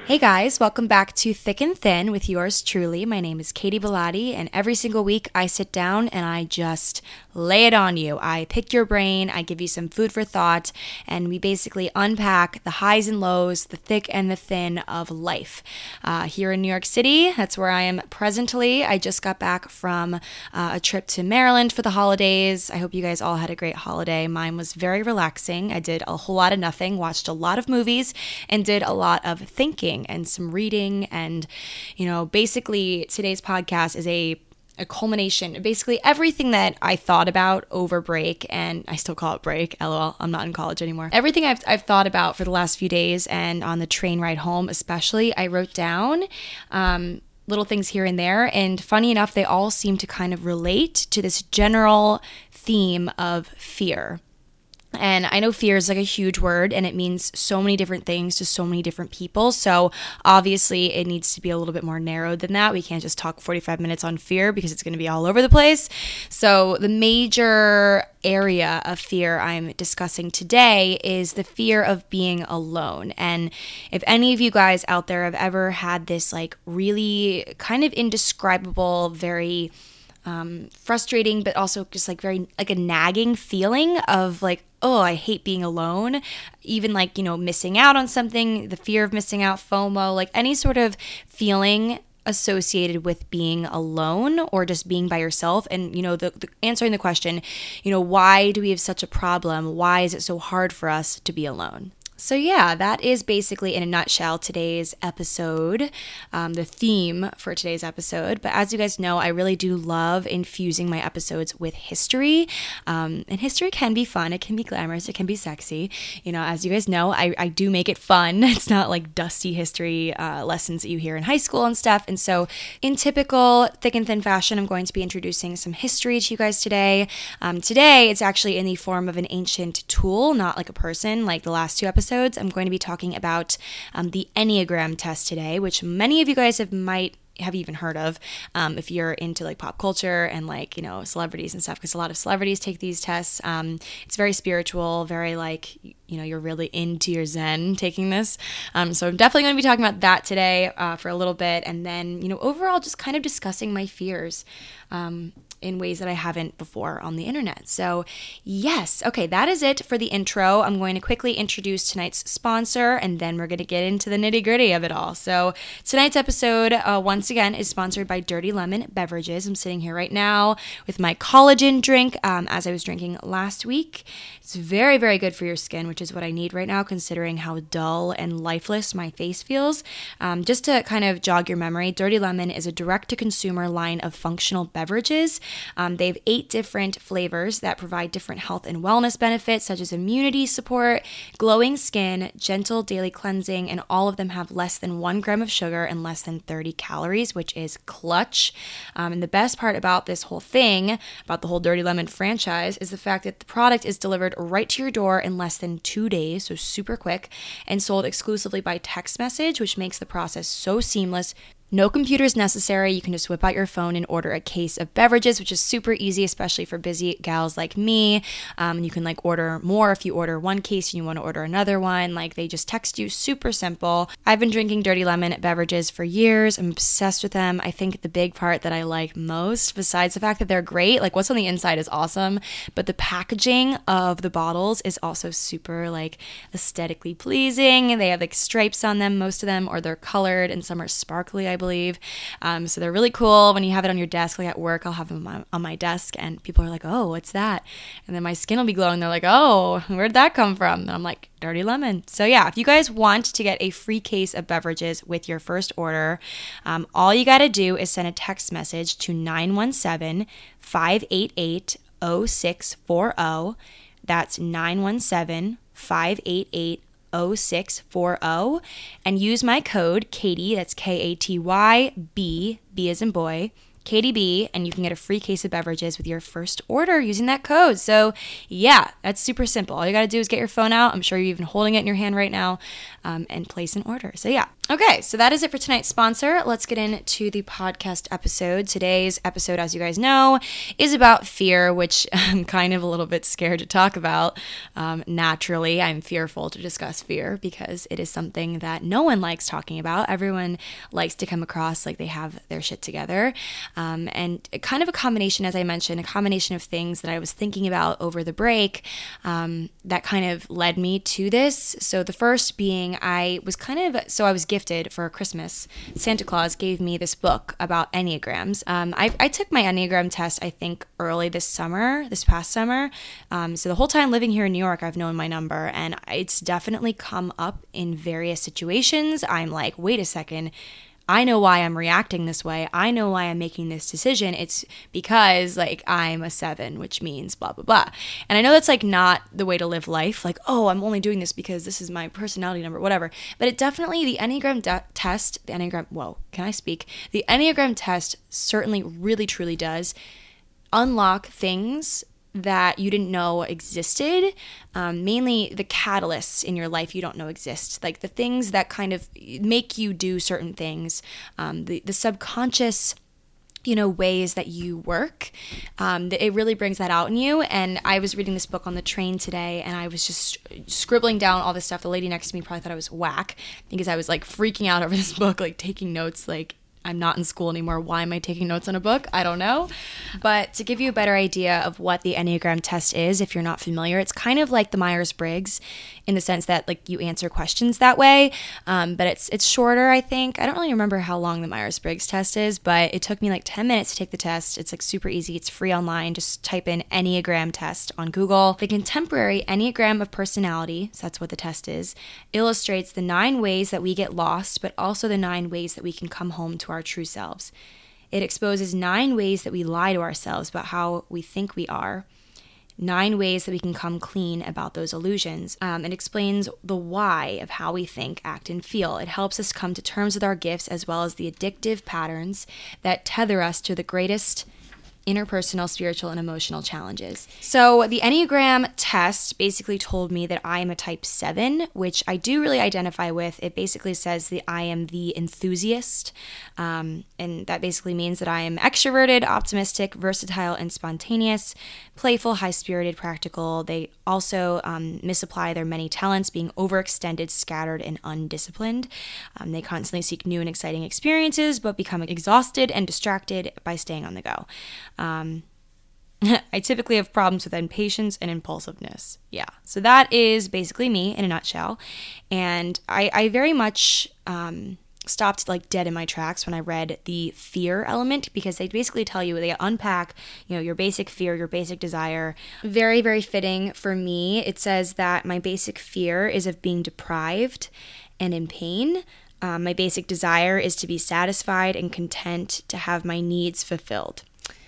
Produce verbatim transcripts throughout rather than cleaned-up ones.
Hey guys, welcome back to Thick and Thin with yours truly. My name is Katie Bellotti, and every single week I sit down and I just lay it on you. I pick your brain, I give you some food for thought, and we basically unpack the highs and lows, the thick and the thin of life. Uh, here in New York City, that's where I am presently. I just got back from uh, a trip to Maryland for the holidays. I hope you guys all had a great holiday. Mine was very relaxing. I did a whole lot of nothing, watched a lot of movies, and did a lot of thinking and some reading. And, you know, basically today's podcast is a a culmination, basically everything that I thought about over break, and I still call it break, lol, I'm not in college anymore. Everything I've, I've thought about for the last few days and on the train ride home especially, I wrote down um, little things here and there, and funny enough, they all seem to kind of relate to this general theme of fear. And I know fear is like a huge word and it means so many different things to so many different people. So obviously it needs to be a little bit more narrowed than that. We can't just talk forty-five minutes on fear because it's going to be all over the place. So the major area of fear I'm discussing today is the fear of being alone. And if any of you guys out there have ever had this like really kind of indescribable, very Um, frustrating, but also just like very like a nagging feeling of like, oh, I hate being alone, even like, you know, missing out on something, the fear of missing out, FOMO, like any sort of feeling associated with being alone or just being by yourself. And, you know, the, the answering the question, you know, why do we have such a problem? Why is it so hard for us to be alone? So yeah, that is basically in a nutshell today's episode, um, the theme for today's episode. But as you guys know, I really do love infusing my episodes with history. Um, and history can be fun. It can be glamorous. It can be sexy. You know, as you guys know, I, I do make it fun. It's not like dusty history uh, lessons that you hear in high school and stuff. And so in typical thick and thin fashion, I'm going to be introducing some history to you guys today. Um, today, it's actually in the form of an ancient tool, not like a person like the last two episodes. I'm going to be talking about um, the Enneagram test today, which many of you guys have might have even heard of um, if you're into like pop culture and like, you know, celebrities and stuff, because a lot of celebrities take these tests. Um, it's very spiritual, very like, you know, you're really into your Zen taking this. Um, so I'm definitely going to be talking about that today uh, for a little bit. And then, you know, overall just kind of discussing my fears um, in ways that I haven't before on the internet. So yes, okay, that is it for the intro. I'm going to quickly introduce tonight's sponsor, and then we're going to get into the nitty gritty of it all. So tonight's episode, uh, once again, is sponsored by Dirty Lemon Beverages. I'm sitting here right now with my collagen drink, um, as I was drinking last week. It's very, very good for your skin, which is what I need right now, considering how dull and lifeless my face feels. Um, just to kind of jog your memory, Dirty Lemon is a direct-to-consumer line of functional beverages. Um, they have eight different flavors that provide different health and wellness benefits, such as immunity support, glowing skin, gentle daily cleansing, and all of them have less than one gram of sugar and less than thirty calories, which is clutch. Um, and the best part about this whole thing, about the whole Dirty Lemon franchise, is the fact that the product is delivered right to your door in less than two days, so super quick, and sold exclusively by text message, which makes the process so seamless. No computers necessary. You can just whip out your phone and order a case of beverages, which is super easy, especially for busy gals like me. Um, you can like order more if you order one case and you want to order another one. Like they just text you, super simple. I've been drinking Dirty Lemon beverages for years. I'm obsessed with them. I think the big part that I like most, besides the fact that they're great, like what's on the inside is awesome, but the packaging of the bottles is also super like aesthetically pleasing. They have like stripes on them, most of them, or they're colored, and some are sparkly, I believe. Um, so they're really cool when you have it on your desk. Like at work, I'll have them on, on my desk and people are like, oh, what's that? And then my skin will be glowing. They're like, oh, where'd that come from? And I'm like, Dirty Lemon. So yeah, if you guys want to get a free case of beverages with your first order, um, all you got to do is send a text message to nine one seven, five eight eight, zero six four zero. That's nine one seven, five eight eight, zero six four zero, and use my code Katie, that's K A T Y B, B as in boy, Katie B, and you can get a free case of beverages with your first order using that code. So yeah, that's super simple. All you got to do is get your phone out. I'm sure you're even holding it in your hand right now, um, and place an order. So yeah. Okay, so that is it for tonight's sponsor. Let's get into the podcast episode. Today's episode, as you guys know, is about fear, which I'm kind of a little bit scared to talk about. Um, naturally, I'm fearful to discuss fear because it is something that no one likes talking about. Everyone likes to come across like they have their shit together. Um, and kind of a combination, as I mentioned, a combination of things that I was thinking about over the break um, that kind of led me to this. So the first being I was kind of, so I was gifted for Christmas. Santa Claus gave me this book about Enneagrams. Um, I, I took my Enneagram test, I think, early this summer, this past summer. Um, so the whole time living here in New York, I've known my number, and it's definitely come up in various situations. I'm like, wait a second. I know why I'm reacting this way. I know why I'm making this decision. It's because like I'm a seven, which means blah, blah, blah. And I know that's like not the way to live life. Like, oh, I'm only doing this because this is my personality number, whatever. But it definitely, the Enneagram de- test, the Enneagram, whoa, can I speak? The Enneagram test certainly really, truly does unlock things that you didn't know existed, um, mainly the catalysts in your life you don't know exist, like the things that kind of make you do certain things, um, the, the subconscious, you know, ways that you work. Um, it really brings that out in you. And I was reading this book on the train today, and I was just scribbling down all this stuff. The lady next to me probably thought I was whack because I was like freaking out over this book, like taking notes, like, I'm not in school anymore. Why am I taking notes on a book? I don't know. But to give you a better idea of what the Enneagram test is, if you're not familiar, it's kind of like the Myers-Briggs in the sense that like you answer questions that way. Um, but it's it's shorter, I think. I don't really remember how long the Myers-Briggs test is, but it took me like ten minutes to take the test. It's like super easy. It's free online. Just type in Enneagram test on Google. The contemporary Enneagram of personality, so that's what the test is, illustrates the nine ways that we get lost, but also the nine ways that we can come home to our true selves. It exposes nine ways that we lie to ourselves about how we think we are, nine ways that we can come clean about those illusions. Um, it explains the why of how we think, act, and feel. It helps us come to terms with our gifts as well as the addictive patterns that tether us to the greatest interpersonal, spiritual, and emotional challenges. So the Enneagram test basically told me that I am a type seven, which I do really identify with. It basically says that I am the enthusiast, um, and that basically means that I am extroverted, optimistic, versatile, and spontaneous, playful, high-spirited, practical. They also um, misapply their many talents, being overextended, scattered, and undisciplined. Um, they constantly seek new and exciting experiences, but become exhausted and distracted by staying on the go. Um, I typically have problems with impatience and impulsiveness. Yeah. So that is basically me in a nutshell. And I, I very much um, stopped like dead in my tracks when I read the fear element, because they basically tell you, they unpack, you know, your basic fear, your basic desire. Very, very fitting for me. It says that my basic fear is of being deprived and in pain. Um, my basic desire is to be satisfied and content to have my needs fulfilled.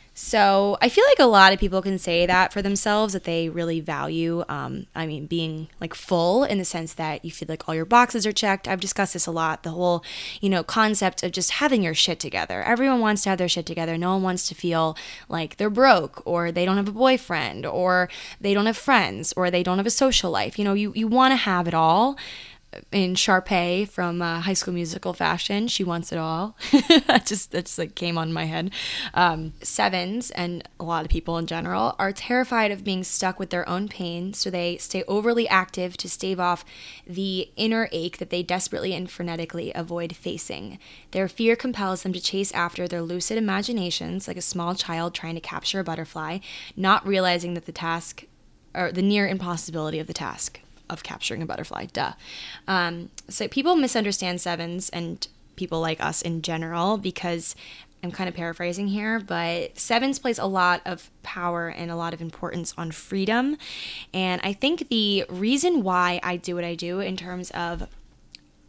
So I feel like a lot of people can say that for themselves, that they really value, um, I mean, being like full in the sense that you feel like all your boxes are checked. I've discussed this a lot, the whole, you know, concept of just having your shit together. Everyone wants to have their shit together. No one wants to feel like they're broke, or they don't have a boyfriend, or they don't have friends, or they don't have a social life. You know, you, you want to have it all. In Sharpay from uh, High School Musical fashion, she wants it all. that just that just like came on my head. Um, sevens, and a lot of people in general, are terrified of being stuck with their own pain, so they stay overly active to stave off the inner ache that they desperately and frenetically avoid facing. Their fear compels them to chase after their lucid imaginations, like a small child trying to capture a butterfly, not realizing that the task, or the near impossibility of the task of capturing a butterfly, duh. Um, so people misunderstand sevens and people like us in general, because I'm kind of paraphrasing here, but sevens place a lot of power and a lot of importance on freedom. And I think the reason why I do what I do in terms of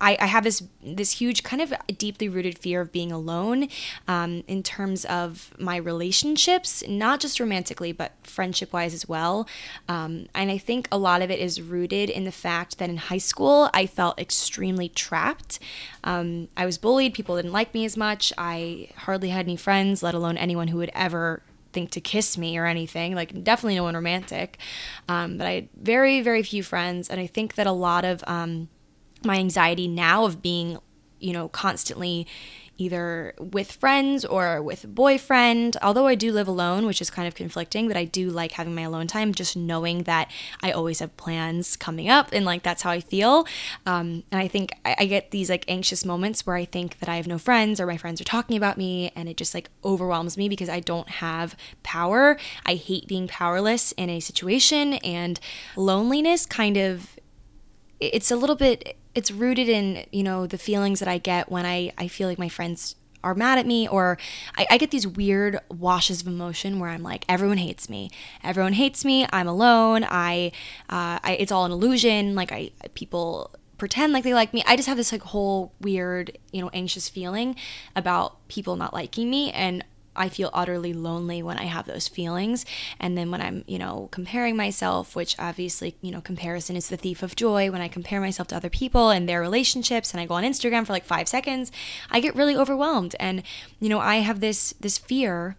I, I have this this huge kind of deeply rooted fear of being alone um, in terms of my relationships, not just romantically, but friendship-wise as well. Um, and I think a lot of it is rooted in the fact that in high school, I felt extremely trapped. Um, I was bullied. People didn't like me as much. I hardly had any friends, let alone anyone who would ever think to kiss me or anything, like definitely no one romantic. Um, but I had very, very few friends. And I think that a lot of um, my anxiety now of being, you know, constantly either with friends or with a boyfriend, although I do live alone, which is kind of conflicting, but I do like having my alone time, just knowing that I always have plans coming up and like that's how I feel. Um, and I think I, I get these like anxious moments where I think that I have no friends or my friends are talking about me, and it just like overwhelms me because I don't have power. I hate being powerless in a situation, and loneliness kind of, it's a little bit, it's rooted in, you know, the feelings that I get when I, I feel like my friends are mad at me, or I, I get these weird washes of emotion where I'm like, everyone hates me. Everyone hates me. I'm alone. I, uh, I it's all an illusion. Like I, people pretend like they like me. I just have this like whole weird, you know, anxious feeling about people not liking me, and I feel utterly lonely when I have those feelings. And then when I'm, you know, comparing myself, which obviously, you know, comparison is the thief of joy. When I compare myself to other people and their relationships, and I go on Instagram for like five seconds, I get really overwhelmed. And, you know, I have this, this fear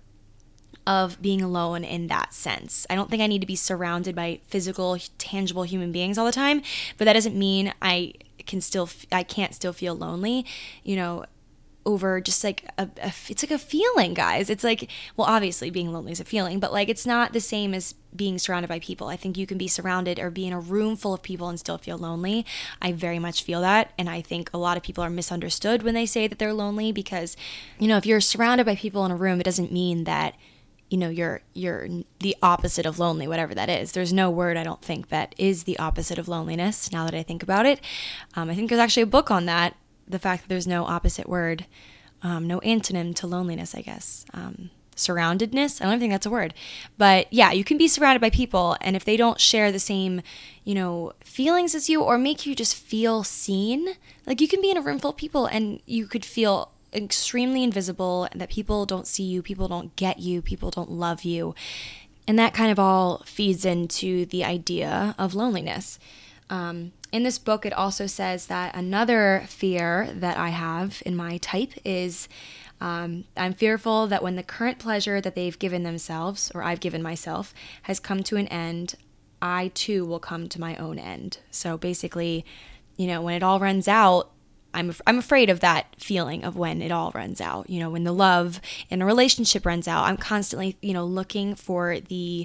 of being alone in that sense. I don't think I need to be surrounded by physical, tangible human beings all the time, but that doesn't mean I can still, I can't still feel lonely, you know, over just like a, a, it's like a feeling, guys. It's like, well, obviously being lonely is a feeling, but like it's not the same as being surrounded by people. I think you can be surrounded or be in a room full of people and still feel lonely. I very much feel that, and I think a lot of people are misunderstood when they say that they're lonely, because, you know, if you're surrounded by people in a room, it doesn't mean that, you know, you're you're the opposite of lonely, whatever that is. There's no word, I don't think, that is the opposite of loneliness, now that I think about it. Um, I think there's actually a book on that, the fact that there's no opposite word, um, no antonym to loneliness, I guess. Um, surroundedness, I don't even think that's a word. But yeah, you can be surrounded by people, and if they don't share the same, you know, feelings as you, or make you just feel seen, like you can be in a room full of people and you could feel extremely invisible, and that people don't see you, people don't get you, people don't love you. And that kind of all feeds into the idea of loneliness. Um, in this book, it also says that another fear that I have in my type is um, I'm fearful that when the current pleasure that they've given themselves, or I've given myself, has come to an end, I too will come to my own end. So basically, you know, when it all runs out, I'm af- I'm afraid of that feeling of when it all runs out. You know, when the love in a relationship runs out, I'm constantly, you know, looking for the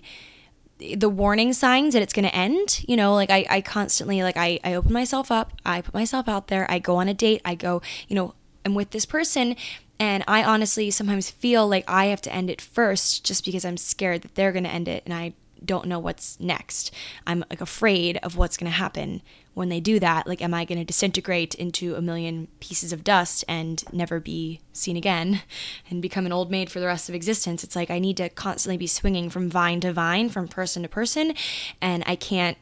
the warning signs that it's going to end. You know, like I, I constantly, like I, I open myself up, I put myself out there, I go on a date, I go, you know, I'm with this person, and I honestly sometimes feel like I have to end it first just because I'm scared that they're going to end it and I don't know what's next. I'm like afraid of what's going to happen when they do that. Like, am I going to disintegrate into a million pieces of dust and never be seen again and become an old maid for the rest of existence? It's like I need to constantly be swinging from vine to vine, from person to person, and I can't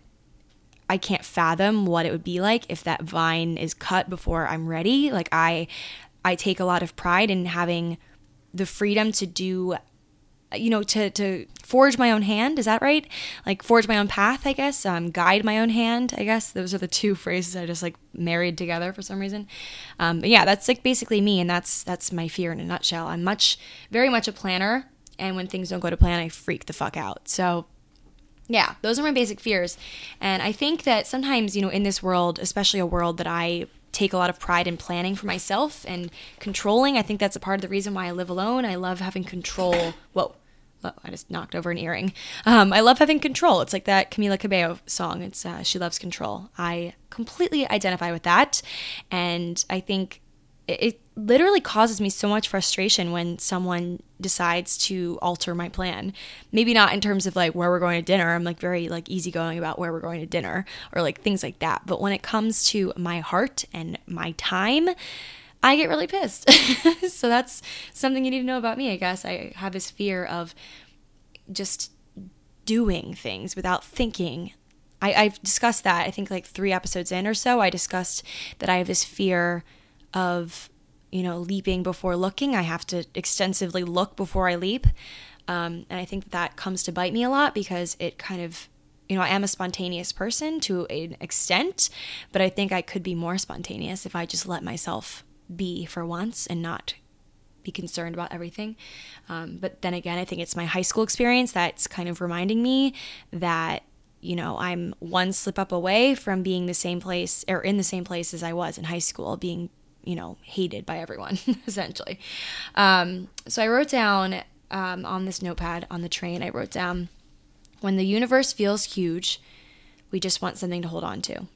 I can't fathom what it would be like if that vine is cut before I'm ready. Like I I take a lot of pride in having the freedom to do, you know, to, to forge my own hand. Is that right? Like forge my own path, I guess. Um, guide my own hand, I guess. Those are the two phrases I just like married together for some reason. Um, but yeah, that's like basically me. And that's, that's my fear in a nutshell. I'm much, very much a planner. And when things don't go to plan, I freak the fuck out. So yeah, those are my basic fears. And I think that sometimes, you know, in this world, especially a world that I take a lot of pride in planning for myself and controlling. I think that's a part of the reason why I live alone. I love having control. Whoa. Oh, I just knocked over an earring. Um, I love having control. It's like that Camila Cabello song. It's uh, She Loves Control. I completely identify with that. And I think it, it literally causes me so much frustration when someone decides to alter my plan. Maybe not in terms of like where we're going to dinner. I'm like very like easygoing about where we're going to dinner or like things like that. But when it comes to my heart and my time, I get really pissed. So that's something you need to know about me, I guess. I have this fear of just doing things without thinking. I, I've discussed that. I think like three episodes in or so, I discussed that I have this fear of, you know, leaping before looking. I have to extensively look before I leap. Um, and I think that comes to bite me a lot because it kind of, you know, I am a spontaneous person to an extent, but I think I could be more spontaneous if I just let myself be for once and not be concerned about everything. Um, but then again, I think it's my high school experience that's kind of reminding me that, you know, I'm one slip up away from being the same place or in the same place as I was in high school, being, you know, hated by everyone, essentially. Um, so I wrote down um, on this notepad on the train, I wrote down, when the universe feels huge, we just want something to hold on to,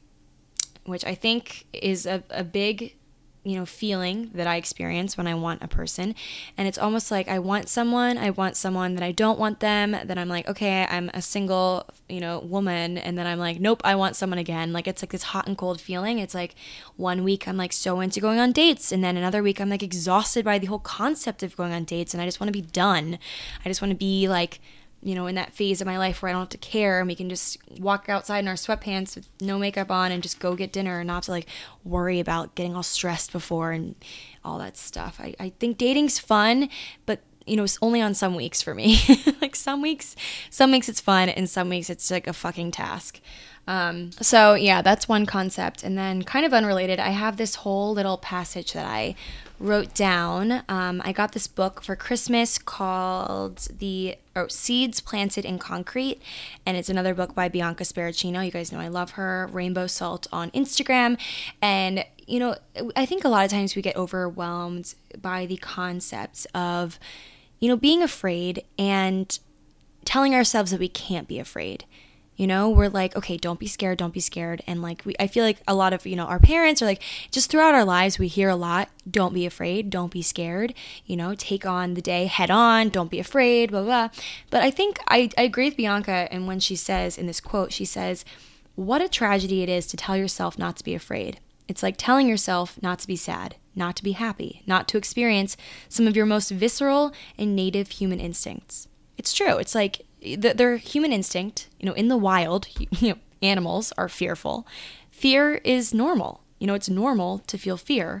which I think is a, a big, you know, feeling that I experience when I want a person. And it's almost like I want someone, I want someone, that I don't want them, then I'm like, okay, I'm a single, you know, woman, and then I'm like, nope, I want someone again. Like, it's like this hot and cold feeling. It's like one week I'm like so into going on dates, and then another week I'm like exhausted by the whole concept of going on dates, and I just want to be done. I just want to be like, you know, in that phase of my life where I don't have to care and we can just walk outside in our sweatpants with no makeup on and just go get dinner and not to like worry about getting all stressed before and all that stuff. I, I think dating's fun, but you know, it's only on some weeks for me. Like some weeks, some weeks it's fun and some weeks it's like a fucking task. Um, so yeah, that's one concept. And then kind of unrelated, I have this whole little passage that I wrote down. Um, I got this book for Christmas called The oh, Seeds Planted in Concrete, and it's another book by Bianca Sparacino. You guys know I love her. Rainbow Salt on Instagram. And, you know, I think a lot of times we get overwhelmed by the concepts of, you know, being afraid and telling ourselves that we can't be afraid. You know, we're like, okay, don't be scared, don't be scared. And like, we, I feel like a lot of, you know, our parents are like, just throughout our lives, we hear a lot, don't be afraid, don't be scared, you know, take on the day head on, don't be afraid, blah, blah. But I think I, I agree with Bianca. And when she says in this quote, she says, what a tragedy it is to tell yourself not to be afraid. It's like telling yourself not to be sad, not to be happy, not to experience some of your most visceral and native human instincts. It's true. It's like, their human instinct, you know, in the wild, you know, animals are fearful. Fear is normal. You know, it's normal to feel fear.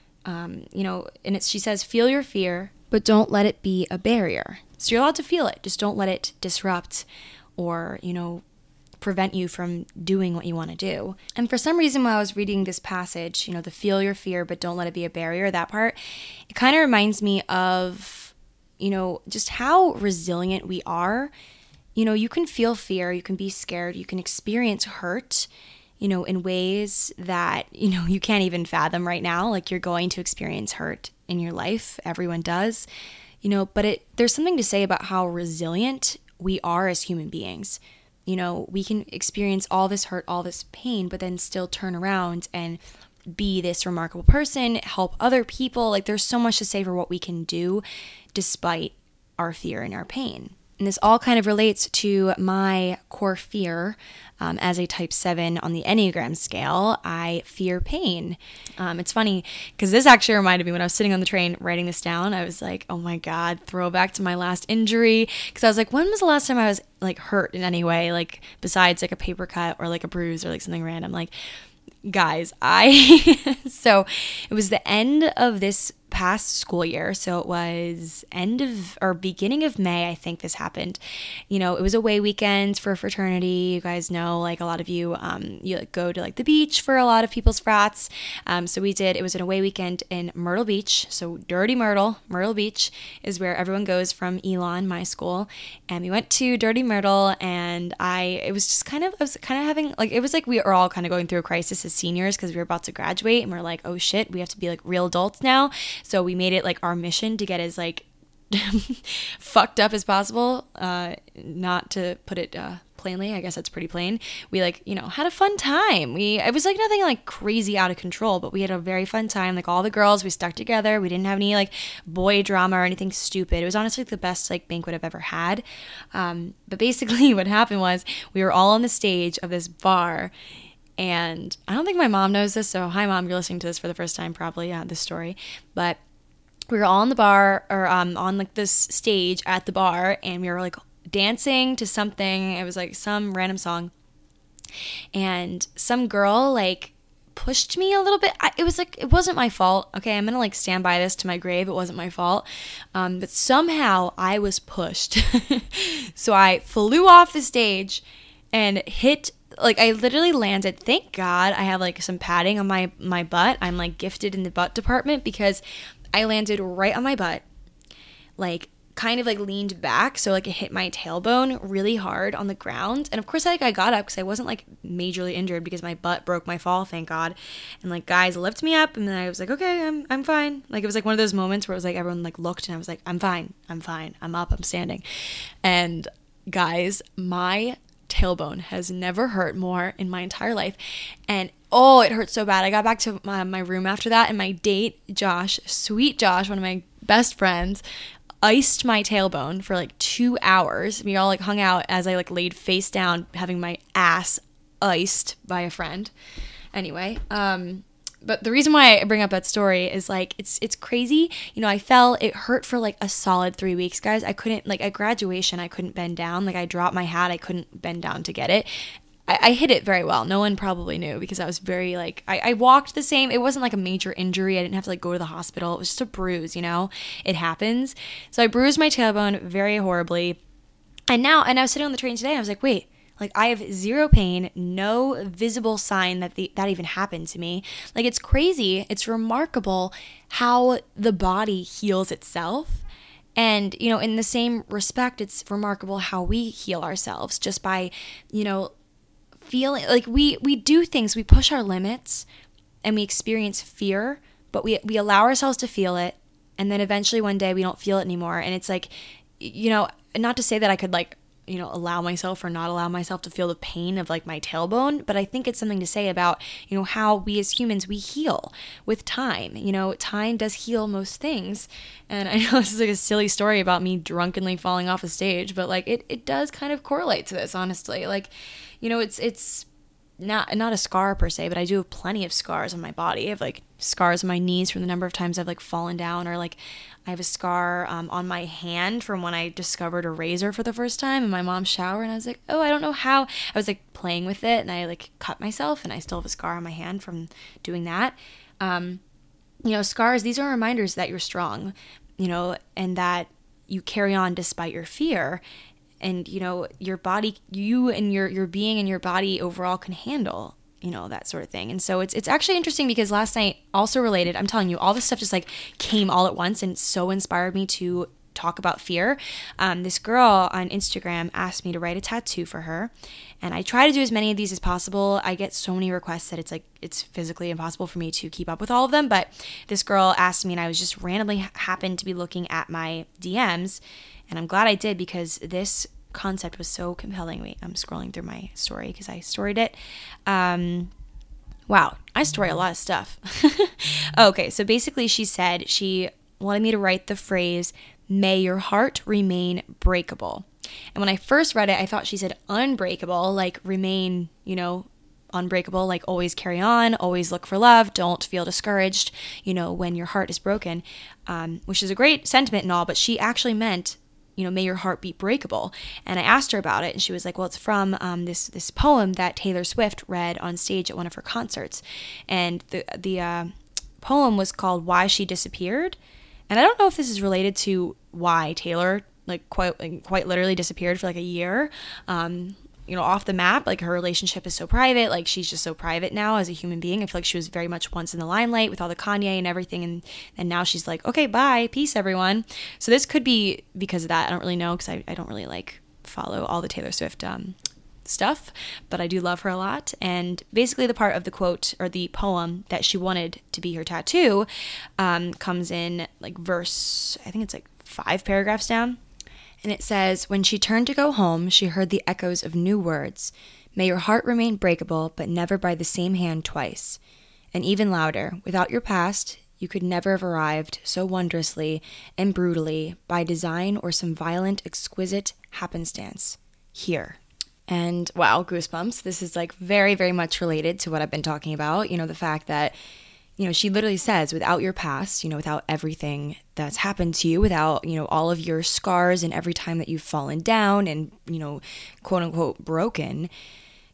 Um, you know, and it's, she says, feel your fear, but don't let it be a barrier. So you're allowed to feel it. Just don't let it disrupt or, you know, prevent you from doing what you want to do. And for some reason, while I was reading this passage, you know, the feel your fear, but don't let it be a barrier, that part, it kind of reminds me of, you know, just how resilient we are. You know, you can feel fear, you can be scared, you can experience hurt, you know, in ways that, you know, you can't even fathom right now. Like, you're going to experience hurt in your life. Everyone does, you know, but it there's something to say about how resilient we are as human beings. You know, we can experience all this hurt, all this pain, but then still turn around and be this remarkable person, help other people. Like, there's so much to say for what we can do despite our fear and our pain. And this all kind of relates to my core fear. Um, as a type seven on the Enneagram scale, I fear pain. Um, it's funny because this actually reminded me when I was sitting on the train writing this down. I was like, oh my God, throwback to my last injury. Because I was like, when was the last time I was like hurt in any way? Like, besides like a paper cut or like a bruise or like something random. Like, guys, I, so it was the end of this past school year. So it was end of or beginning of May, I think this happened. You know, it was away weekend for a fraternity. You guys know, like a lot of you, um, you like, go to like the beach for a lot of people's frats. Um, so we did, it was an away weekend in Myrtle Beach. So Dirty Myrtle, Myrtle Beach is where everyone goes from Elon, my school. And we went to Dirty Myrtle, and I, it was just kind of, I was kind of having like, it was like we were all kind of going through a crisis as seniors because we were about to graduate and we're like, oh shit, we have to be like real adults now. So we made it like our mission to get as like fucked up as possible. Uh, not to put it uh, plainly, I guess that's pretty plain. We like, you know, had a fun time. We, it was like nothing like crazy out of control, but we had a very fun time. Like all the girls, we stuck together. We didn't have any like boy drama or anything stupid. It was honestly the best like banquet I've ever had. Um, but basically what happened was we were all on the stage of this bar. And I don't think my mom knows this, so hi mom, you're listening to this for the first time probably, yeah, this story. But we were all in the bar, or um, on like this stage at the bar, and we were like dancing to something. It was like some random song. and some girl like pushed me a little bit. I, it was like, it wasn't my fault. Okay, I'm gonna like stand by this to my grave. It wasn't my fault. Um, but somehow I was pushed. So I flew off the stage and hit, like I literally landed. Thank God I have like some padding on my, my butt. I'm like gifted in the butt department because I landed right on my butt, like kind of like leaned back, so like it hit my tailbone really hard on the ground. And of course I, like I got up because I wasn't like majorly injured because my butt broke my fall, thank God. And like guys lifted me up, and then I was like, okay, I'm I'm fine. Like it was like one of those moments where it was like everyone like looked, and I was like, I'm fine, I'm fine, I'm up, I'm standing. And guys, my tailbone has never hurt more in my entire life, and oh, it hurt so bad. I got back to my, my room after that, and my date Josh, sweet Josh, one of my best friends, iced my tailbone for like two hours. We all like hung out as I like laid face down having my ass iced by a friend. Anyway, um, but the reason why I bring up that story is like, it's it's crazy. You know, I fell, it hurt for like a solid three weeks, guys. I couldn't, like at graduation, I couldn't bend down. Like I dropped my hat, I couldn't bend down to get it. I hit it very well. No one probably knew because I was very like, I, I walked the same. It wasn't like a major injury. I didn't have to like go to the hospital. It was just a bruise, you know, it happens. So I bruised my tailbone very horribly. And now, and I was sitting on the train today and I was like, wait, like I have zero pain, no visible sign that the, that even happened to me. Like it's crazy. It's remarkable how the body heals itself. And, you know, in the same respect, it's remarkable how we heal ourselves just by, you know, feeling like we we do things, we push our limits and we experience fear, but we we allow ourselves to feel it, and then eventually one day we don't feel it anymore. And it's like, you know, not to say that I could like, you know, allow myself or not allow myself to feel the pain of like my tailbone, but I think it's something to say about, you know, how we as humans, we heal with time. You know, time does heal most things. And I know this is like a silly story about me drunkenly falling off a stage, but like it, it does kind of correlate to this, honestly. Like, you know, it's it's not not a scar per se, but I do have plenty of scars on my body. I have like scars on my knees from the number of times I've like fallen down, or like I have a scar um, on my hand from when I discovered a razor for the first time in my mom's shower, and I was like, oh, I don't know how. I was like playing with it, and I like cut myself, and I still have a scar on my hand from doing that. Um, you know, scars, these are reminders that you're strong, you know, and that you carry on despite your fear. And, you know, your body, you and your, your being and your body overall can handle, you know, that sort of thing. And so it's it's actually interesting because last night, also related, I'm telling you, all this stuff just like came all at once and so inspired me to talk about fear. Um, this girl on Instagram asked me to write a tattoo for her. And I try to do as many of these as possible. I get so many requests that it's like, it's physically impossible for me to keep up with all of them. But this girl asked me, and I was just randomly happened to be looking at my D Ms. And I'm glad I did because this concept was so compelling. Wait, I'm scrolling through my story because I storied it. Um, wow, I story a lot of stuff. Okay, so basically she said she wanted me to write the phrase, "May your heart remain breakable." And when I first read it, I thought she said unbreakable, like remain, you know, unbreakable, like always carry on, always look for love, don't feel discouraged, you know, when your heart is broken, um, which is a great sentiment and all, but she actually meant, you know, may your heart be breakable. And I asked her about it, and she was like, well, it's from um, this this poem that Taylor Swift read on stage at one of her concerts. And the, the uh, poem was called Why She Disappeared. And I don't know if this is related to why Taylor, like, quite like, quite literally disappeared for like a year, um, you know, off the map. Like, her relationship is so private. Like, she's just so private now as a human being. I feel like she was very much once in the limelight with all the Kanye and everything. And, and now she's like, okay, bye, peace, everyone. So this could be because of that. I don't really know because I, I don't really, like, follow all the Taylor Swift um, stuff. But I do love her a lot. And basically the part of the quote or the poem that she wanted to be her tattoo um, comes in, like, verse, I think it's, like, five paragraphs down. And it says, when she turned to go home, she heard the echoes of new words. May your heart remain breakable, but never by the same hand twice. And even louder, without your past, you could never have arrived so wondrously and brutally by design or some violent, exquisite happenstance. Here. And wow, goosebumps. This is like very, very much related to what I've been talking about. You know, the fact that, you know, she literally says, without your past, you know, without everything that's happened to you, without, you know, all of your scars and every time that you've fallen down and, you know, quote unquote broken,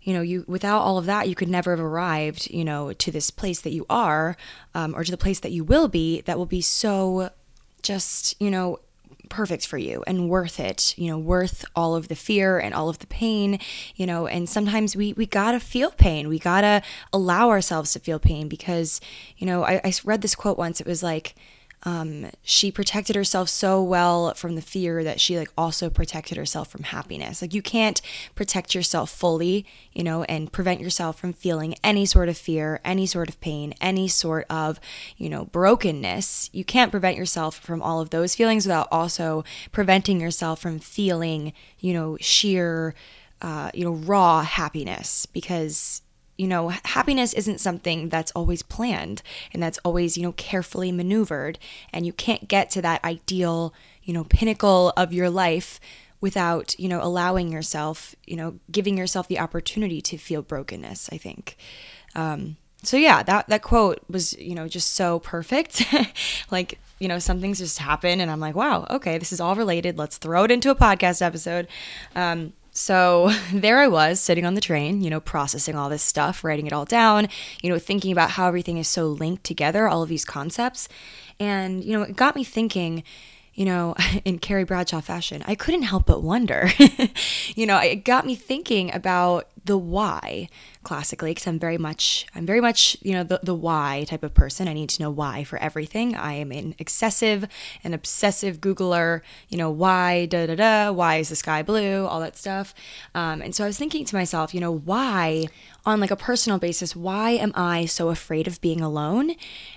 you know, you without all of that, you could never have arrived, you know, to this place that you are, um, or to the place that you will be, that will be so just, you know, perfect for you and worth it, you know, worth all of the fear and all of the pain, you know, and sometimes we, we gotta feel pain. We gotta allow ourselves to feel pain because, you know, I, I read this quote once. It was like, um, she protected herself so well from the fear that she like also protected herself from happiness. Like you can't protect yourself fully, you know, and prevent yourself from feeling any sort of fear, any sort of pain, any sort of, you know, brokenness. You can't prevent yourself from all of those feelings without also preventing yourself from feeling, you know, sheer, uh, you know, raw happiness because you know, happiness isn't something that's always planned and that's always, you know, carefully maneuvered. And you can't get to that ideal, you know, pinnacle of your life without, you know, allowing yourself, you know, giving yourself the opportunity to feel brokenness, I think. Um, so yeah, that, that quote was, you know, just so perfect. Like, you know, some things just happen and I'm like, wow, okay, this is all related. Let's throw it into a podcast episode. Um, So there I was sitting on the train, you know, processing all this stuff, writing it all down, you know, thinking about how everything is so linked together, all of these concepts. And, you know, it got me thinking, you know, in Carrie Bradshaw fashion, I couldn't help but wonder, you know, it got me thinking about the why classically, because I'm very much, I'm very much, you know, the, the why type of person. I need to know why for everything. I am an excessive and obsessive Googler, you know, why, da, da, da, why is the sky blue, all that stuff. Um, and so I was thinking to myself, you know, why on like a personal basis, why am I so afraid of being alone?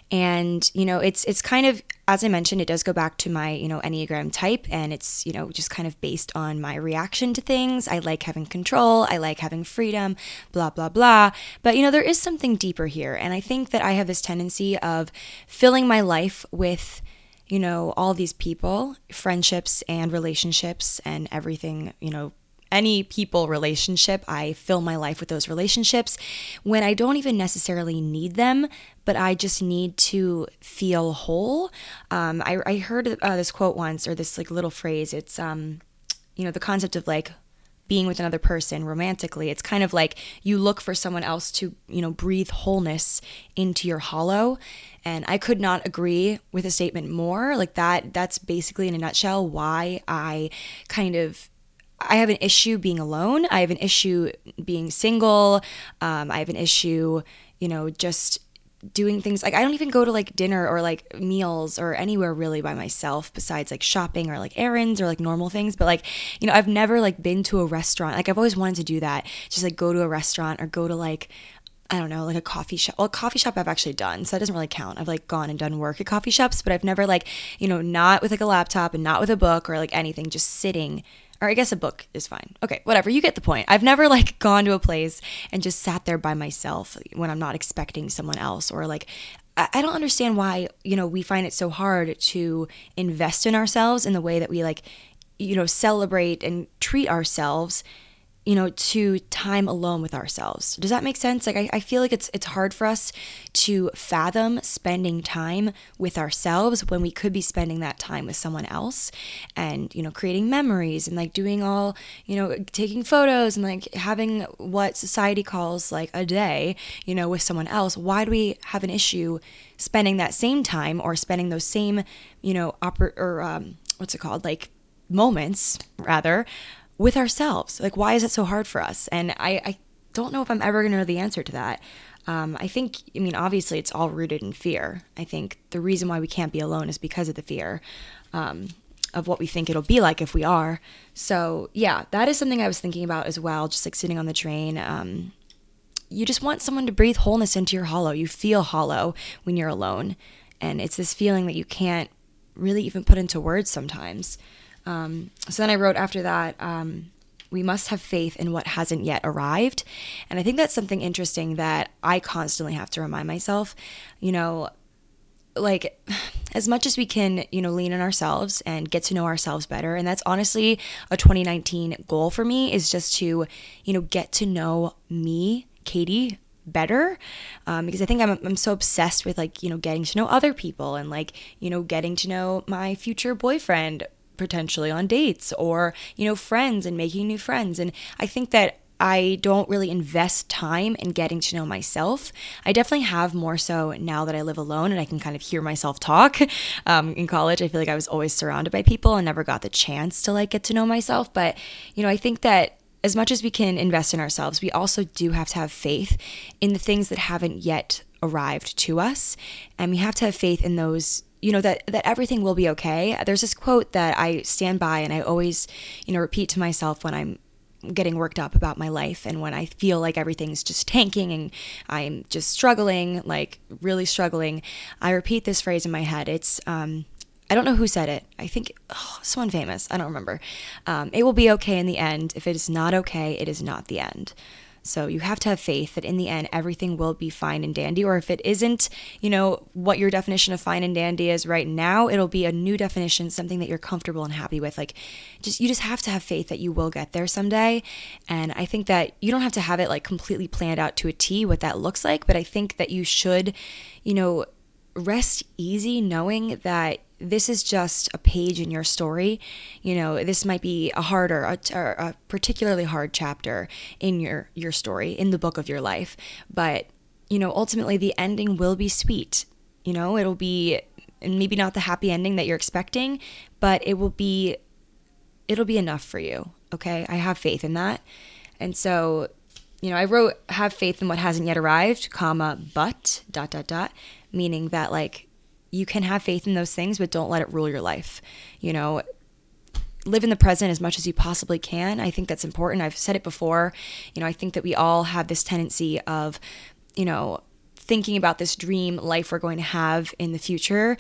And, you know, it's, it's kind of, as I mentioned, it does go back to my, you know, Enneagram type, and it's, you know, just kind of based on my reaction to things. I like having control. I like having freedom, blah, blah, blah. But, you know, there is something deeper here. And I think that I have this tendency of filling my life with, you know, all these people, friendships and relationships and everything, you know, any people relationship, I fill my life with those relationships when I don't even necessarily need them, but I just need to feel whole. Um, I, I heard uh, this quote once, or this like little phrase. It's, um, you know, the concept of like being with another person romantically. It's kind of like you look for someone else to, you know, breathe wholeness into your hollow. And I could not agree with a statement more. Like that, that's basically in a nutshell why I kind of I have an issue being alone. I have an issue being single. Um, I have an issue, you know, just doing things like I don't even go to like dinner or like meals or anywhere really by myself besides like shopping or like errands or like normal things. But like, you know, I've never like been to a restaurant. Like I've always wanted to do that. Just like go to a restaurant or go to like, I don't know, like a coffee shop. Well, a coffee shop I've actually done, so that doesn't really count. I've like gone and done work at coffee shops, but I've never like, you know, not with like a laptop and not with a book or like anything, just sitting. Or I guess a book is fine. Okay, whatever. You get the point. I've never like gone to a place and just sat there by myself when I'm not expecting someone else. Or like, I don't understand why, you know, we find it so hard to invest in ourselves in the way that we like, you know, celebrate and treat ourselves, you know, to time alone with ourselves. Does that make sense? Like, I, I feel like it's it's hard for us to fathom spending time with ourselves when we could be spending that time with someone else and, you know, creating memories and like doing all, you know, taking photos and like having what society calls like a day, you know, with someone else. Why do we have an issue spending that same time or spending those same, you know, oper- or um, what's it called? Like moments rather, with ourselves? Like, why is it so hard for us? And I, I don't know if I'm ever going to know the answer to that. Um, I think, I mean, obviously it's all rooted in fear. I think the reason why we can't be alone is because of the fear um, of what we think it'll be like if we are. So yeah, that is something I was thinking about as well, just like sitting on the train. Um, you just want someone to breathe wholeness into your hollow. You feel hollow when you're alone. And it's this feeling that you can't really even put into words sometimes. Um, so then I wrote after that, um, we must have faith in what hasn't yet arrived. And I think that's something interesting that I constantly have to remind myself, you know, like as much as we can, you know, lean on ourselves and get to know ourselves better. And that's honestly a twenty nineteen goal for me, is just to, you know, get to know me, Katie, better, um, because I think I'm I'm so obsessed with like, you know, getting to know other people and like, you know, getting to know my future boyfriend potentially on dates or, you know, friends and making new friends. And I think that I don't really invest time in getting to know myself. I definitely have more so now that I live alone and I can kind of hear myself talk. Um, in college, I feel like I was always surrounded by people and never got the chance to like get to know myself. But, you know, I think that as much as we can invest in ourselves, we also do have to have faith in the things that haven't yet arrived to us. And we have to have faith in those, you know, that, that everything will be okay. There's this quote that I stand by and I always, you know, repeat to myself when I'm getting worked up about my life and when I feel like everything's just tanking and I'm just struggling, like really struggling. I repeat this phrase in my head. It's, um, I don't know who said it. I think oh, someone famous. I don't remember. Um, it will be okay in the end. If it is not okay, it is not the end. So you have to have faith that in the end, everything will be fine and dandy. Or if it isn't, you know, what your definition of fine and dandy is right now, it'll be a new definition, something that you're comfortable and happy with. Like, just you just have to have faith that you will get there someday. And I think that you don't have to have it like completely planned out to a T what that looks like. But I think that you should, you know, rest easy knowing that this is just a page in your story. You know, this might be a harder, a, or a particularly hard chapter in your, your story, in the book of your life. But, you know, ultimately the ending will be sweet. You know, it'll be maybe not the happy ending that you're expecting, but it will be, it'll be enough for you. Okay. I have faith in that. And so, you know, I wrote, have faith in what hasn't yet arrived, comma, but, dot, dot, dot, meaning that like, you can have faith in those things, but don't let it rule your life. You know, live in the present as much as you possibly can. I think that's important. I've said it before. You know, I think that we all have this tendency of, you know, thinking about this dream life we're going to have in the future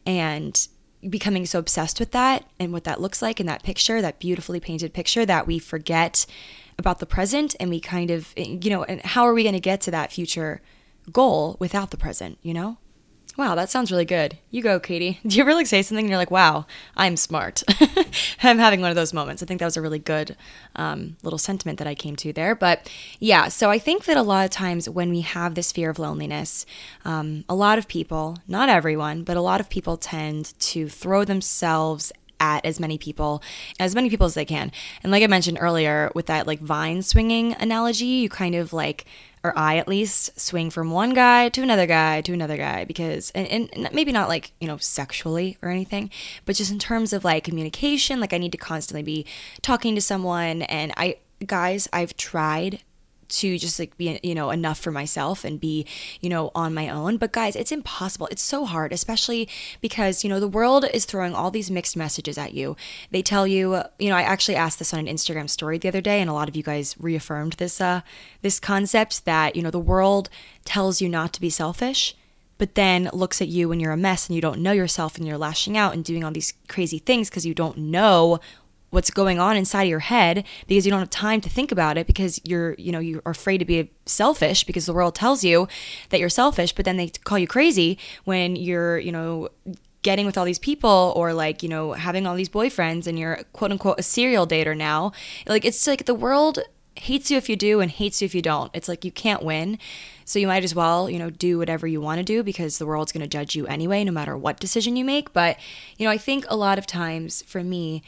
and becoming so obsessed with that and what that looks like in that picture, that beautifully painted picture, that we forget about the present and we kind of, you know, and how are we going to get to that future goal without the present, you know? Wow, that sounds really good. You go, Katie. Do you ever like say something and you're like, wow, I'm smart? I'm having one of those moments. I think that was a really good um, little sentiment that I came to there. But yeah, so I think that a lot of times when we have this fear of loneliness, um, a lot of people, not everyone, but a lot of people tend to throw themselves at as many people, as many people as they can. And like I mentioned earlier with that like vine swinging analogy, you kind of like, or I at least, swing from one guy to another guy to another guy because, and, and maybe not like, you know, sexually or anything, but just in terms of like communication, like I need to constantly be talking to someone. And I, guys, I've tried to just like be, you know, enough for myself and be, you know, on my own. But guys, it's impossible. It's so hard, especially because, you know, the world is throwing all these mixed messages at you. They tell you, you know, I actually asked this on an Instagram story the other day, and a lot of you guys reaffirmed this, uh, this concept that, you know, the world tells you not to be selfish, but then looks at you when you're a mess and you don't know yourself and you're lashing out and doing all these crazy things because you don't know what's going on inside of your head because you don't have time to think about it because you're, you know, you're afraid to be selfish because the world tells you that you're selfish, but then they call you crazy when you're, you know, getting with all these people or like, you know, having all these boyfriends and you're quote unquote a serial dater now. Like, it's like the world hates you if you do and hates you if you don't. It's like you can't win. So you might as well, you know, do whatever you want to do because the world's going to judge you anyway, no matter what decision you make. But, you know, I think a lot of times for me,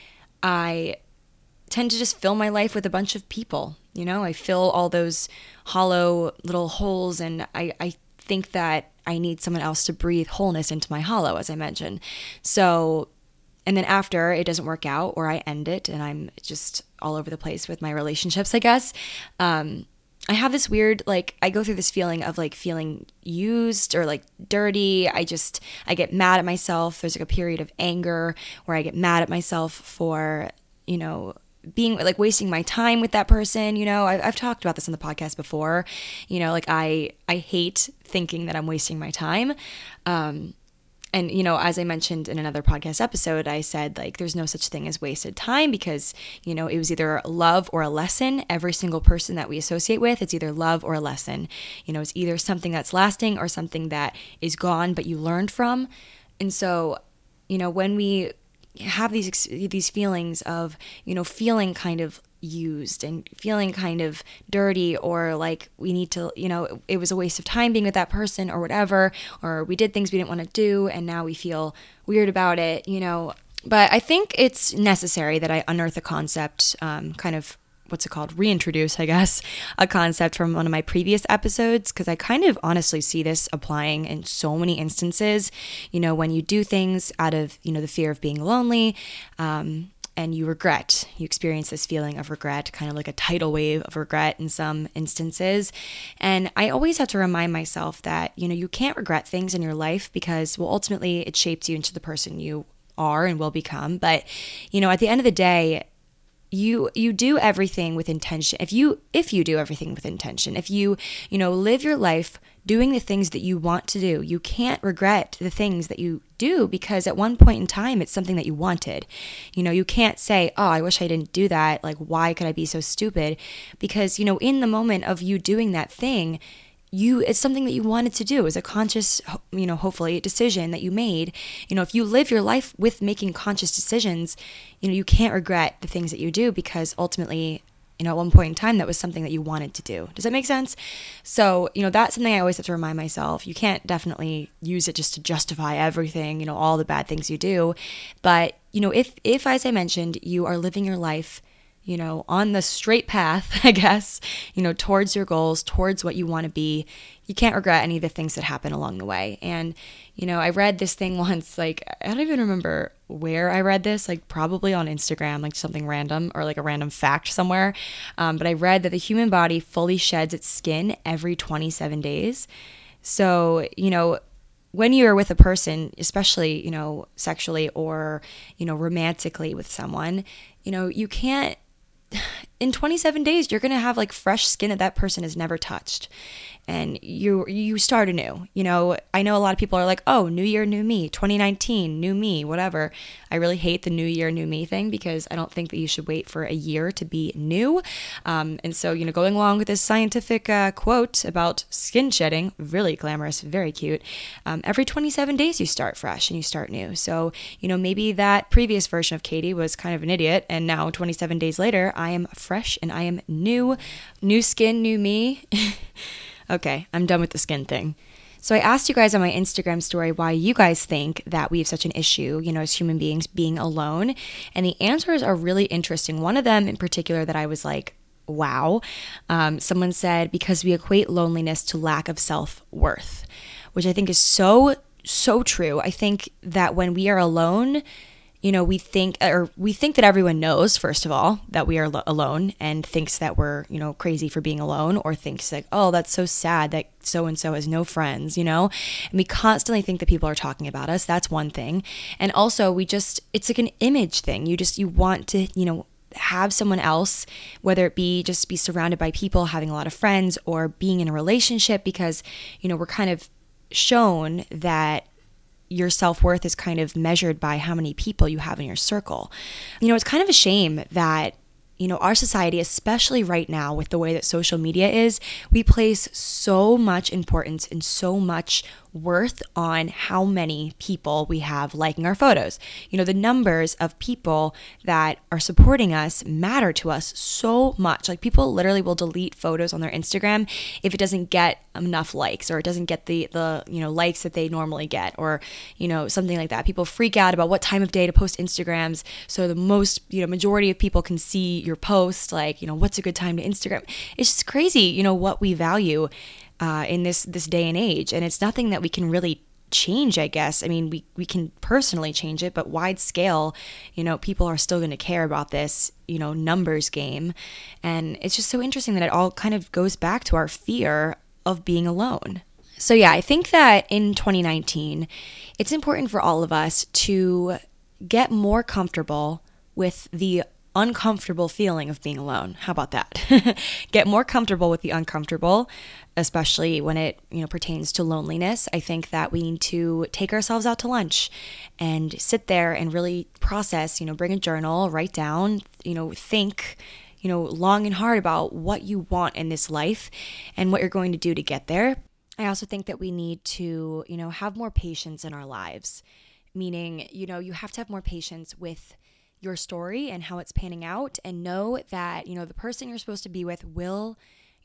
I tend to just fill my life with a bunch of people. You know, I fill all those hollow little holes, and I, I think that I need someone else to breathe wholeness into my hollow, as I mentioned. So, and then after it doesn't work out or I end it and I'm just all over the place with my relationships, I guess, um, I have this weird, like, I go through this feeling of like feeling used or like dirty. I just, I get mad at myself. There's like a period of anger where I get mad at myself for, you know, being like wasting my time with that person. You know, I, I've talked about this on the podcast before, you know, like I, I hate thinking that I'm wasting my time. Um, And, you know, as I mentioned in another podcast episode, I said, like, there's no such thing as wasted time because, you know, it was either love or a lesson. Every single person that we associate with, it's either love or a lesson. You know, it's either something that's lasting or something that is gone but you learned from. And so, you know, when we have these these feelings of, you know, feeling kind of used and feeling kind of dirty or like we need to, you know, it was a waste of time being with that person or whatever, or we did things we didn't want to do and now we feel weird about it, you know. But I think it's necessary that I unearth a concept um, kind of what's it called, reintroduce, I guess, a concept from one of my previous episodes, because I kind of honestly see this applying in so many instances. You know, when you do things out of, you know, the fear of being lonely, um, and you regret, you experience this feeling of regret, kind of like a tidal wave of regret in some instances. And I always have to remind myself that, you know, you can't regret things in your life because, well, ultimately it shapes you into the person you are and will become. But, you know, at the end of the day, you you do everything with intention. If you if you do everything with intention, if you, you know, live your life doing the things that you want to do, you can't regret the things that you do, because at one point in time it's something that you wanted. You know, you can't say, "Oh, I wish I didn't do that. Like, why could I be so stupid?" Because, you know, in the moment of you doing that thing, you it's something that you wanted to do. It's a conscious, you know, hopefully decision that you made. You know, if you live your life with making conscious decisions, you know, you can't regret the things that you do, because ultimately, you know, at one point in time, that was something that you wanted to do. Does that make sense? So, you know, that's something I always have to remind myself. You can't definitely use it just to justify everything, you know, all the bad things you do. But, you know, if, if as I mentioned, you are living your life, you know, on the straight path, I guess, you know, towards your goals, towards what you want to be, you can't regret any of the things that happen along the way. And, you know, I read this thing once, like, I don't even remember where I read this, like probably on Instagram, like something random or like a random fact somewhere. Um, but I read that the human body fully sheds its skin every twenty-seven days. So, you know, when you're with a person, especially, you know, sexually or, you know, romantically with someone, you know, you can't, in twenty-seven days, you're going to have like fresh skin that that person has never touched. And you you start anew. You know, I know a lot of people are like, oh, new year, new me, twenty nineteen, new me, whatever. I really hate the new year, new me thing, because I don't think that you should wait for a year to be new. Um, and so, you know, going along with this scientific uh, quote about skin shedding, really glamorous, very cute. Um, every twenty-seven days you start fresh and you start new. So, you know, maybe that previous version of Katie was kind of an idiot, and now twenty-seven days later, I am fresh and I am new, new skin, new me. Okay, I'm done with the skin thing. So I asked you guys on my Instagram story why you guys think that we have such an issue, you know, as human beings being alone. And the answers are really interesting. One of them in particular that I was like, wow. Um, someone said, because we equate loneliness to lack of self-worth, which I think is so, so true. I think that when we are alone, you know, we think, or we think that everyone knows, first of all, that we are lo- alone and thinks that we're, you know, crazy for being alone, or thinks like, oh, that's so sad that so-and-so has no friends, you know, and we constantly think that people are talking about us. That's one thing. And also we just, it's like an image thing. You just, you want to, you know, have someone else, whether it be just be surrounded by people, having a lot of friends, or being in a relationship, because, you know, we're kind of shown that your self-worth is kind of measured by how many people you have in your circle. You know, it's kind of a shame that, you know, our society, especially right now with the way that social media is, we place so much importance and so much worth on how many people we have liking our photos. You know, the numbers of people that are supporting us matter to us so much. Like, people literally will delete photos on their Instagram if it doesn't get enough likes, or it doesn't get the, the, you know, likes that they normally get, or, you know, something like that. People freak out about what time of day to post Instagrams so the most, you know, majority of people can see your post. Like, you know, what's a good time to Instagram? It's just crazy, you know, what we value Uh, in this this day and age. And it's nothing that we can really change, I guess. I mean, we, we can personally change it, but wide scale, you know, people are still going to care about this, you know, numbers game. And it's just so interesting that it all kind of goes back to our fear of being alone. So yeah, I think that in twenty nineteen, it's important for all of us to get more comfortable with the uncomfortable feeling of being alone. How about that? Get more comfortable with the uncomfortable, especially when it, you know, pertains to loneliness. I think that we need to take ourselves out to lunch and sit there and really process, you know, bring a journal, write down, you know, think, you know, long and hard about what you want in this life and what you're going to do to get there. I also think that we need to, you know, have more patience in our lives, meaning, you know, you have to have more patience with your story and how it's panning out, and know that, you know, the person you're supposed to be with will,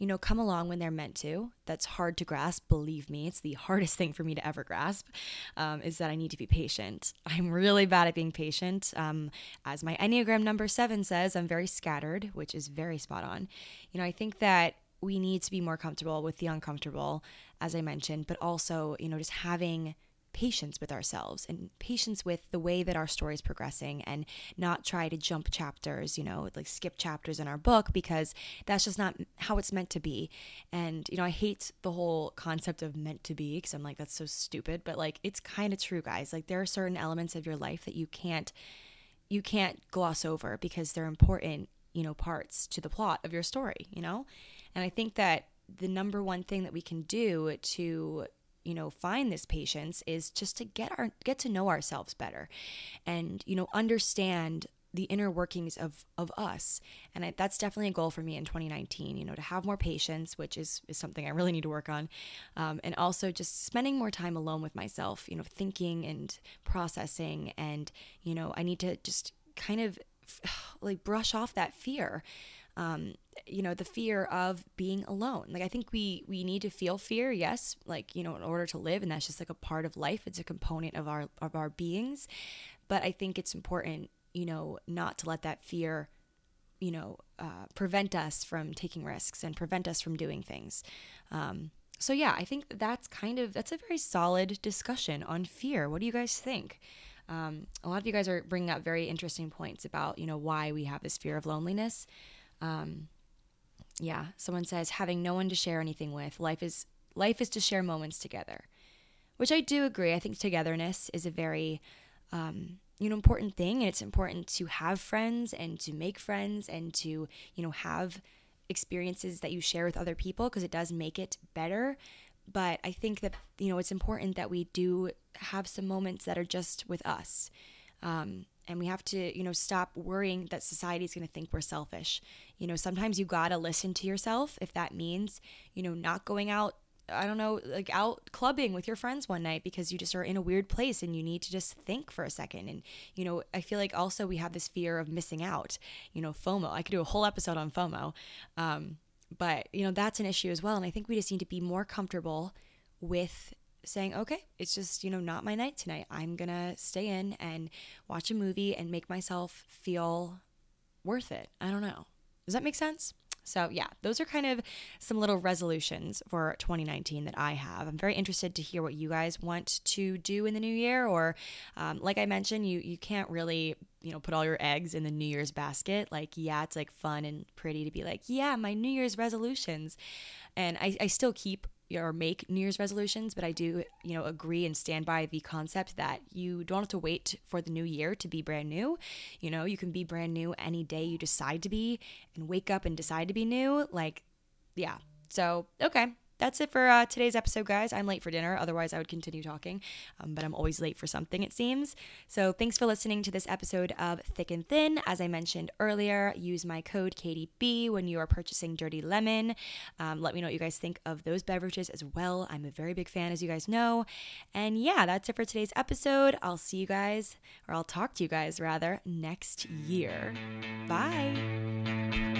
you know, come along when they're meant to. That's hard to grasp. Believe me, it's the hardest thing for me to ever grasp, um, is that I need to be patient. I'm really bad at being patient. Um, as my Enneagram number seven says, I'm very scattered, which is very spot on. You know, I think that we need to be more comfortable with the uncomfortable, as I mentioned, but also, you know, just having patience with ourselves and patience with the way that our story is progressing, and not try to jump chapters, you know, like skip chapters in our book, because that's just not how it's meant to be. And, you know, I hate the whole concept of meant to be, because I'm like, that's so stupid, but like, it's kind of true, guys. Like, there are certain elements of your life that you can't, you can't gloss over, because they're important, you know, parts to the plot of your story, you know? And I think that the number one thing that we can do to, you know, find this patience is just to get our get to know ourselves better, and, you know, understand the inner workings of of us. And I, that's definitely a goal for me in twenty nineteen, you know, to have more patience, which is is something I really need to work on, um, and also just spending more time alone with myself, you know, thinking and processing, and, you know, I need to just kind of like brush off that fear. Um, you know, the fear of being alone. Like, I think we, we need to feel fear. Yes. Like, you know, in order to live, and that's just like a part of life. It's a component of our, of our beings. But I think it's important, you know, not to let that fear, you know, uh, prevent us from taking risks and prevent us from doing things. Um, so yeah, I think that's kind of, that's a very solid discussion on fear. What do you guys think? Um, a lot of you guys are bringing up very interesting points about, you know, why we have this fear of loneliness. Um, yeah, someone says having no one to share anything with. Life is life is to share moments together, which I do agree. I think togetherness is a very, um, you know, important thing, and it's important to have friends and to make friends and to, you know, have experiences that you share with other people, because it does make it better. But I think that, you know, it's important that we do have some moments that are just with us. Um, and we have to, you know, stop worrying that society is going to think we're selfish. You know, sometimes you got to listen to yourself, if that means, you know, not going out, I don't know, like out clubbing with your friends one night because you just are in a weird place and you need to just think for a second. And, you know, I feel like also we have this fear of missing out, you know, FOMO. I could do a whole episode on FOMO. Um, but, you know, that's an issue as well. And I think we just need to be more comfortable with saying, okay, it's just, you know, not my night tonight. I'm going to stay in and watch a movie and make myself feel worth it. I don't know. Does that make sense? So yeah, those are kind of some little resolutions for twenty nineteen that I have. I'm very interested to hear what you guys want to do in the new year, or um, like I mentioned, you you can't really, you know, put all your eggs in the New Year's basket. Like, yeah, it's like fun and pretty to be like, yeah, my New Year's resolutions. And I, I still keep or make New Year's resolutions, but I do, you know, agree and stand by the concept that you don't have to wait for the new year to be brand new. You know, you can be brand new any day you decide to be, and wake up and decide to be new. Like, yeah. So, okay. That's it for uh, today's episode, guys. I'm late for dinner. Otherwise, I would continue talking, um, but I'm always late for something, it seems. So thanks for listening to this episode of Thick and Thin. As I mentioned earlier, use my code Katie B when you are purchasing Dirty Lemon. Um, let me know what you guys think of those beverages as well. I'm a very big fan, as you guys know. And yeah, that's it for today's episode. I'll see you guys, or I'll talk to you guys rather, next year. Bye.